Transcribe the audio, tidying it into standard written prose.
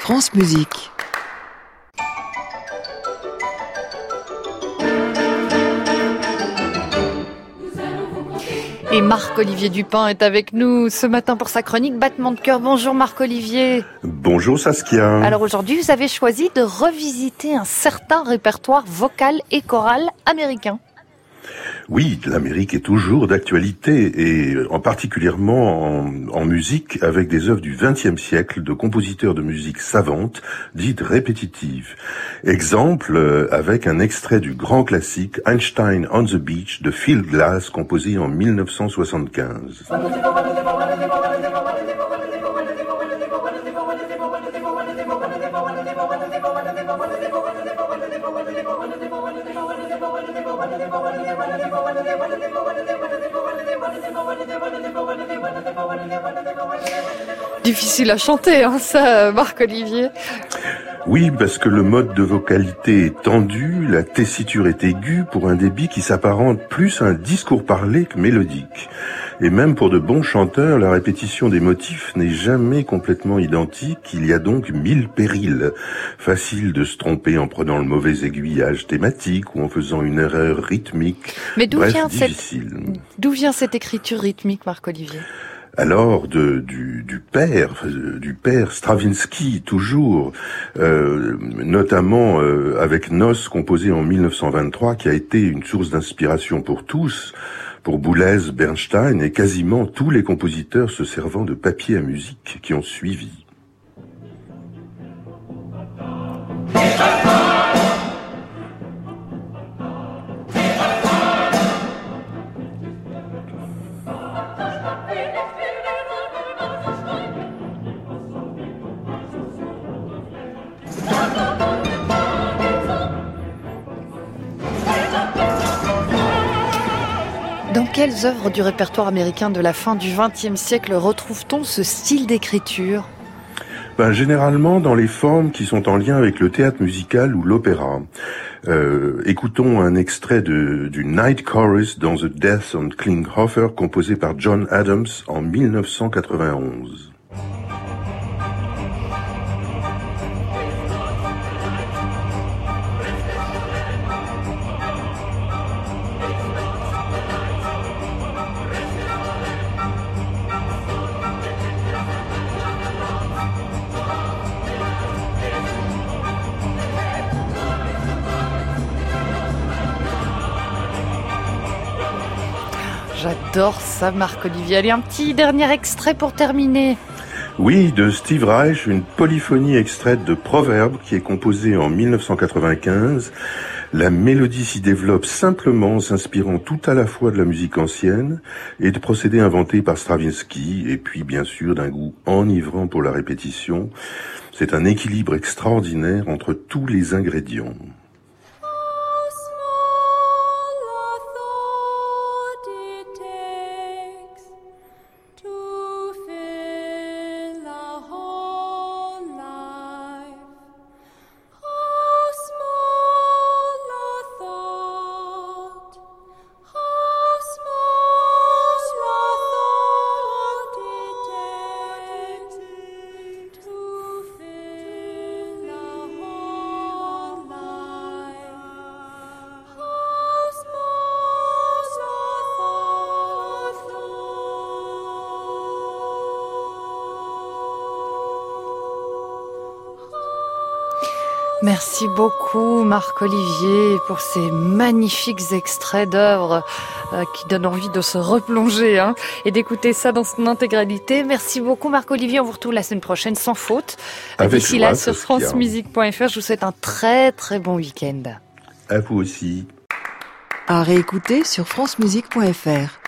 France Musique. Et Marc-Olivier Dupin est avec nous ce matin pour sa chronique Battement de cœur. Bonjour Marc-Olivier. Bonjour Saskia. Alors aujourd'hui, vous avez choisi de revisiter un certain répertoire vocal et choral américain. Oui, l'Amérique est toujours d'actualité, et en particulièrement en musique, avec des œuvres du XXe siècle de compositeurs de musique savante, dites répétitives. Exemple avec un extrait du grand classique Einstein on the Beach de Phil Glass, composé en 1975. Difficile à chanter, hein, ça, Marc-Olivier. Oui, parce que le mode de vocalité est tendu, la tessiture est aiguë pour un débit qui s'apparente plus à un discours parlé que mélodique. Et même pour de bons chanteurs, la répétition des motifs n'est jamais complètement identique, il y a donc 1000 périls. Facile de se tromper en prenant le mauvais aiguillage thématique ou en faisant une erreur rythmique. Mais d'où vient cette écriture rythmique, Marc-Olivier ? Alors du père Stravinsky toujours, notamment avec Nos composé en 1923, qui a été une source d'inspiration pour tous, pour Boulez, Bernstein et quasiment tous les compositeurs se servant de papier à musique qui ont suivi. Dans quelles œuvres du répertoire américain de la fin du XXe siècle retrouve-t-on ce style d'écriture ? Généralement dans les formes qui sont en lien avec le théâtre musical ou l'opéra. Écoutons un extrait du Night Chorus dans The Death on Klinghoffer, composé par John Adams en 1991. J'adore ça, Marc-Olivier. Allez, un petit dernier extrait pour terminer. Oui, de Steve Reich, une polyphonie extraite de Proverbes qui est composée en 1995. La mélodie s'y développe simplement, s'inspirant tout à la fois de la musique ancienne et de procédés inventés par Stravinsky, et puis bien sûr d'un goût enivrant pour la répétition. C'est un équilibre extraordinaire entre tous les ingrédients. Merci beaucoup Marc-Olivier pour ces magnifiques extraits d'œuvres qui donnent envie de se replonger et d'écouter ça dans son intégralité. Merci beaucoup Marc-Olivier, on vous retrouve la semaine prochaine sans faute. D'ici là sur francemusique.fr, je vous souhaite un très très bon week-end. À vous aussi. À réécouter sur francemusique.fr.